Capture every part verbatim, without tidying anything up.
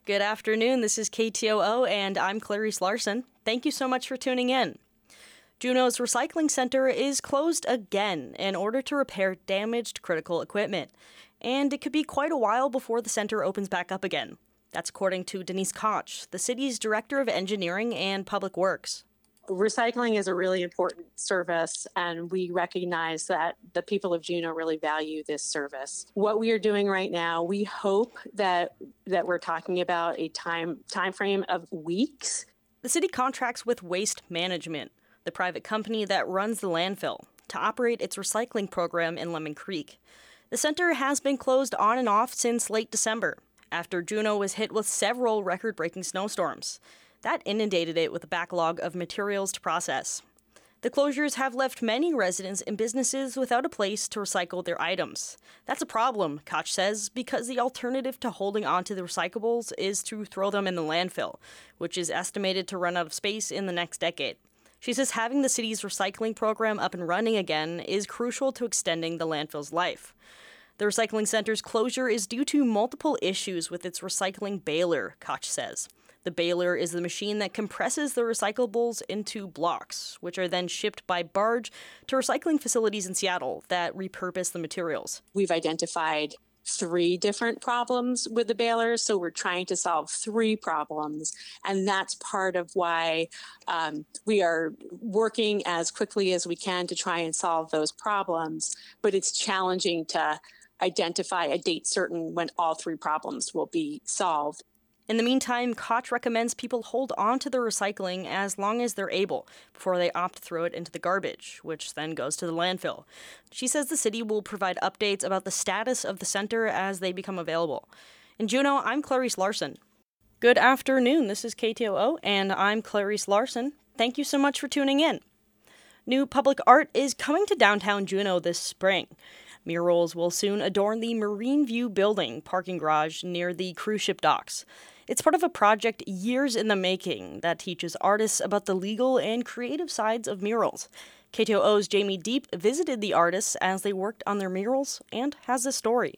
Good afternoon, this is K T O O, and I'm Clarice Larson. Thank you so much for tuning in. Juneau's Recycling Center is closed again in order to repair damaged critical equipment, and it could be quite a while before the center opens back up again. That's according to Denise Koch, the city's Director of Engineering and Public Works. Recycling is a really important service, and we recognize that the people of Juneau really value this service. What we are doing right now, we hope that that we're talking about a time time frame of weeks. The city contracts with Waste Management, the private company that runs the landfill, to operate its recycling program in Lemon Creek. The center has been closed on and off since late December, after Juneau was hit with several record-breaking snowstorms. That inundated it with a backlog of materials to process. The closures have left many residents and businesses without a place to recycle their items. That's a problem, Koch says, because the alternative to holding onto the recyclables is to throw them in the landfill, which is estimated to run out of space in the next decade. She says having the city's recycling program up and running again is crucial to extending the landfill's life. The recycling center's closure is due to multiple issues with its recycling baler, Koch says. The baler is the machine that compresses the recyclables into blocks, which are then shipped by barge to recycling facilities in Seattle that repurpose the materials. We've identified three different problems with the baler, so we're trying to solve three problems, and that's part of why um, we are working as quickly as we can to try and solve those problems, but it's challenging to identify a date certain when all three problems will be solved. In the meantime, Koch recommends people hold on to their recycling as long as they're able before they opt to throw it into the garbage, which then goes to the landfill. She says the city will provide updates about the status of the center as they become available. In Juneau, I'm Clarice Larson. Good afternoon, this is K T O O, and I'm Clarice Larson. Thank you so much for tuning in. New public art is coming to downtown Juneau this spring. Murals will soon adorn the Marine View Building parking garage near the cruise ship docks. It's part of a project years in the making that teaches artists about the legal and creative sides of murals. K T O O's Jamie Deep visited the artists as they worked on their murals and has a story.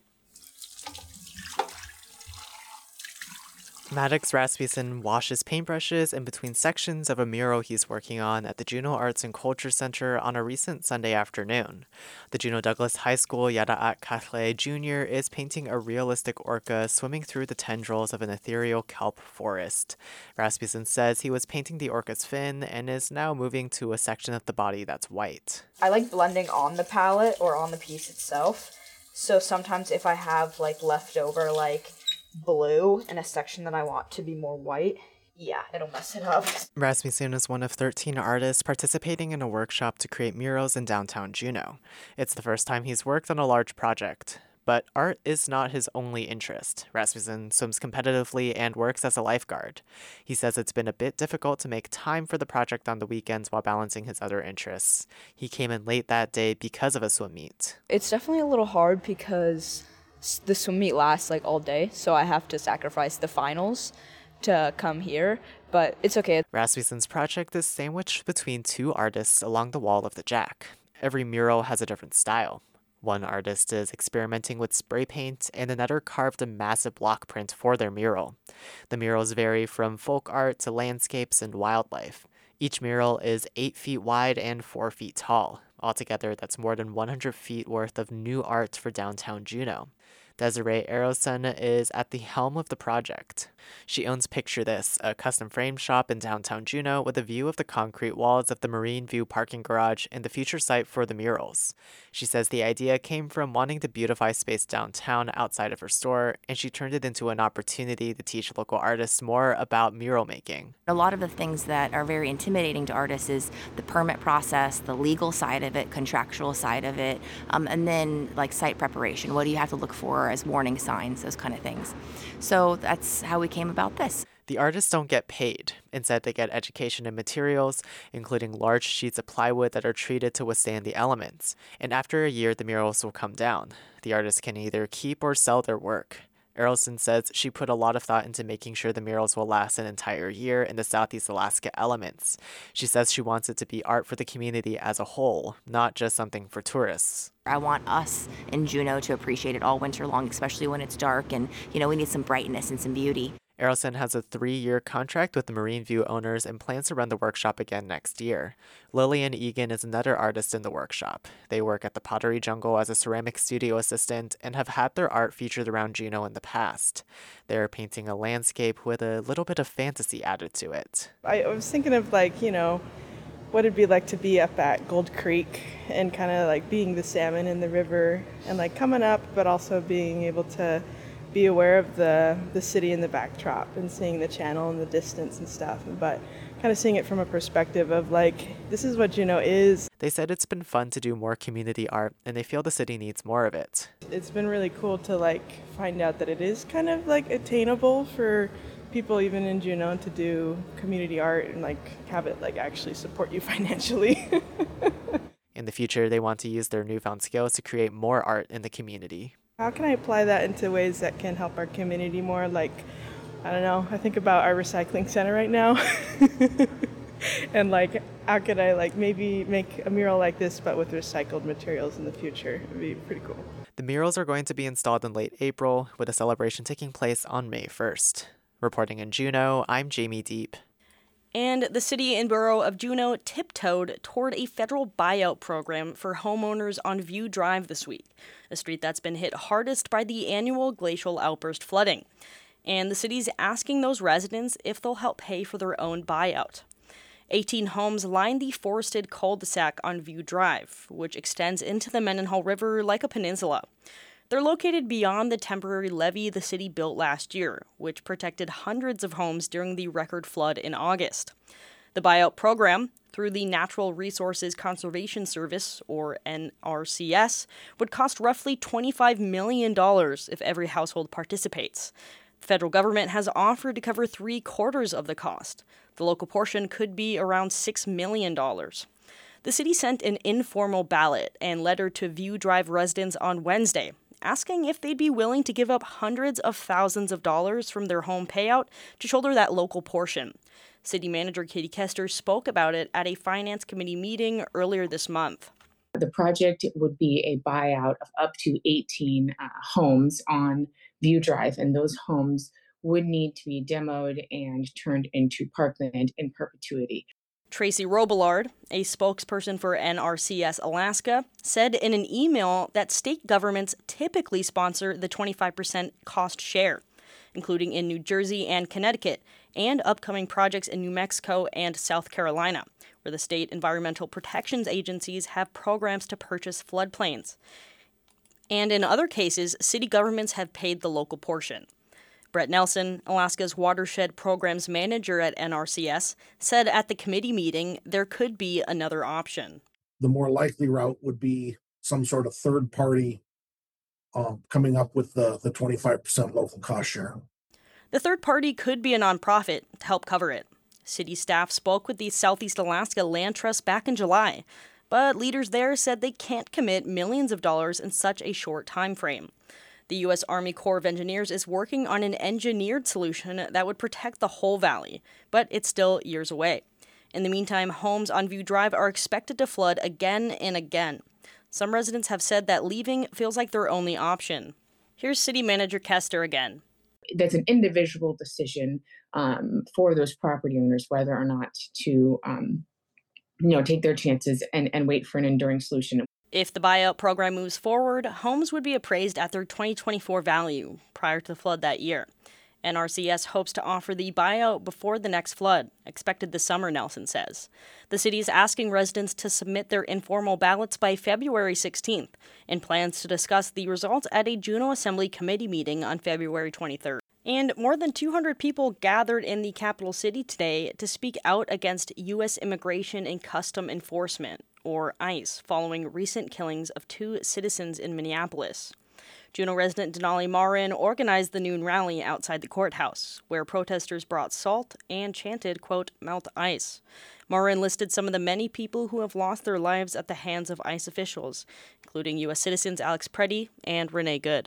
Maddox Rasmussen washes paintbrushes in between sections of a mural he's working on at the Juneau Arts and Culture Center on a recent Sunday afternoon. The Juneau Douglas High School Yadaat Kahle Junior is painting a realistic orca swimming through the tendrils of an ethereal kelp forest. Rasmussen says he was painting the orca's fin and is now moving to a section of the body that's white. I like blending on the palette or on the piece itself. So sometimes if I have like leftover like blue in a section that I want to be more white, yeah, it'll mess it up. Rasmussen is one of thirteen artists participating in a workshop to create murals in downtown Juneau. It's the first time he's worked on a large project. But art is not his only interest. Rasmussen swims competitively and works as a lifeguard. He says it's been a bit difficult to make time for the project on the weekends while balancing his other interests. He came in late that day because of a swim meet. It's definitely a little hard because the swim meet lasts like all day, so I have to sacrifice the finals to come here, but it's okay. Rasmussen's project is sandwiched between two artists along the wall of the Jack. Every mural has a different style. One artist is experimenting with spray paint, and another carved a massive block print for their mural. The murals vary from folk art to landscapes and wildlife. Each mural is eight feet wide and four feet tall. Altogether, that's more than one hundred feet worth of new art for downtown Juneau. Desiree Aroson is at the helm of the project. She owns Picture This, a custom frame shop in downtown Juneau with a view of the concrete walls of the Marine View parking garage and the future site for the murals. She says the idea came from wanting to beautify space downtown outside of her store, and she turned it into an opportunity to teach local artists more about mural making. A lot of the things that are very intimidating to artists is the permit process, the legal side of it, contractual side of it, um, and then like site preparation. What do you have to look for as warning signs, those kind of things. So that's how we came about this. The artists don't get paid. Instead, they get education and materials, including large sheets of plywood that are treated to withstand the elements. And after a year, the murals will come down. The artists can either keep or sell their work. Errolson says she put a lot of thought into making sure the murals will last an entire year in the Southeast Alaska elements. She says she wants it to be art for the community as a whole, not just something for tourists. I want us in Juneau to appreciate it all winter long, especially when it's dark and, you know, we need some brightness and some beauty. Arrowson has a three-year contract with the Marine View owners and plans to run the workshop again next year. Lillian Egan is another artist in the workshop. They work at the Pottery Jungle as a ceramic studio assistant and have had their art featured around Juneau in the past. They're painting a landscape with a little bit of fantasy added to it. I was thinking of, like, you know, what it'd be like to be up at Gold Creek and kind of like being the salmon in the river and like coming up, but also being able to be aware of the, the city in the backdrop and seeing the channel in the distance and stuff, but kind of seeing it from a perspective of like, this is what Juneau is. They said it's been fun to do more community art and they feel the city needs more of it. It's been really cool to like find out that it is kind of like attainable for people even in Juneau to do community art and like have it like actually support you financially. In the future, they want to use their newfound skills to create more art in the community. How can I apply that into ways that can help our community more? Like, I don't know, I think about our recycling center right now. And like, how could I like maybe make a mural like this, but with recycled materials in the future? It would be pretty cool. The murals are going to be installed in late April, with a celebration taking place on May first. Reporting in Juneau, I'm Jamie Deep. And the city and borough of Juneau tiptoed toward a federal buyout program for homeowners on View Drive this week, a street that's been hit hardest by the annual glacial outburst flooding. And the city's asking those residents if they'll help pay for their own buyout. eighteen homes line the forested cul-de-sac on View Drive, which extends into the Mendenhall River like a peninsula. They're located beyond the temporary levee the city built last year, which protected hundreds of homes during the record flood in August. The buyout program, through the Natural Resources Conservation Service, or N R C S, would cost roughly twenty-five million dollars if every household participates. The federal government has offered to cover three quarters of the cost. The local portion could be around six million dollars. The city sent an informal ballot and letter to View Drive residents on Wednesday, asking if they'd be willing to give up hundreds of thousands of dollars from their home payout to shoulder that local portion. City Manager Katie Kester spoke about it at a Finance Committee meeting earlier this month. The project would be a buyout of up to eighteen uh, homes on View Drive, and those homes would need to be demoed and turned into parkland in perpetuity. Tracy Robillard, a spokesperson for N R C S Alaska, said in an email that state governments typically sponsor the twenty-five percent cost share, including in New Jersey and Connecticut, and upcoming projects in New Mexico and South Carolina, where the state environmental protections agencies have programs to purchase floodplains. And in other cases, city governments have paid the local portion. Brett Nelson, Alaska's watershed programs manager at N R C S, said at the committee meeting there could be another option. The more likely route would be some sort of third party um, coming up with the, the twenty-five percent local cost share. The third party could be a nonprofit to help cover it. City staff spoke with the Southeast Alaska Land Trust back in July, but leaders there said they can't commit millions of dollars in such a short time frame. The U S Army Corps of Engineers is working on an engineered solution that would protect the whole valley, but it's still years away. In the meantime, homes on View Drive are expected to flood again and again. Some residents have said that leaving feels like their only option. Here's City Manager Kester again. That's an individual decision um, for those property owners whether or not to um, you know, take their chances and, and wait for an enduring solution. If the buyout program moves forward, homes would be appraised at their twenty twenty-four value prior to the flood that year. N R C S hopes to offer the buyout before the next flood, expected this summer, Nelson says. The city is asking residents to submit their informal ballots by February sixteenth and plans to discuss the results at a Juneau Assembly Committee meeting on February twenty-third. And more than two hundred people gathered in the capital city today to speak out against U S Immigration and Custom Enforcement, or ICE, following recent killings of two citizens in Minneapolis. Juneau resident Denali Marin organized the noon rally outside the courthouse, where protesters brought salt and chanted, quote, "Melt ICE." Marin listed some of the many people who have lost their lives at the hands of ICE officials, including U S citizens Alex Preddy and Renee Good.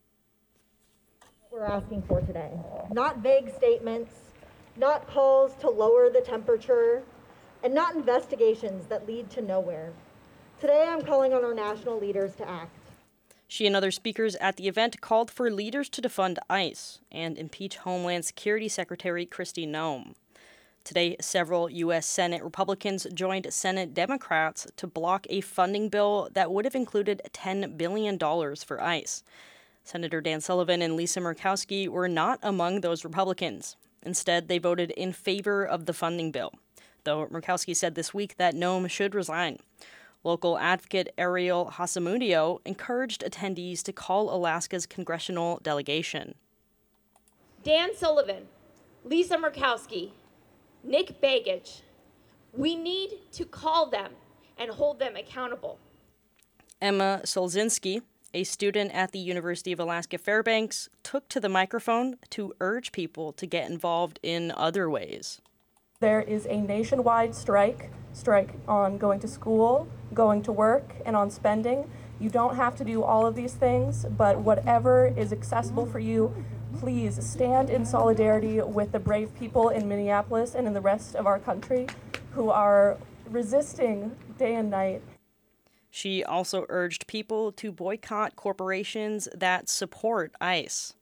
We're asking for today. Not vague statements, not calls to lower the temperature, and not investigations that lead to nowhere. Today I'm calling on our national leaders to act. She and other speakers at the event called for leaders to defund ICE and impeach Homeland Security Secretary Kristi Noem. Today, several U S Senate Republicans joined Senate Democrats to block a funding bill that would have included ten billion dollars for ICE. Senator Dan Sullivan and Lisa Murkowski were not among those Republicans. Instead, they voted in favor of the funding bill, though Murkowski said this week that Noem should resign. Local advocate Ariel Hasamudio encouraged attendees to call Alaska's congressional delegation. Dan Sullivan, Lisa Murkowski, Nick Begich, we need to call them and hold them accountable. Emma Solzinski, a student at the University of Alaska Fairbanks, took to the microphone to urge people to get involved in other ways. There is a nationwide strike, strike on going to school, going to work, and on spending. You don't have to do all of these things, but whatever is accessible for you, please stand in solidarity with the brave people in Minneapolis and in the rest of our country who are resisting day and night. She also urged people to boycott corporations that support ICE.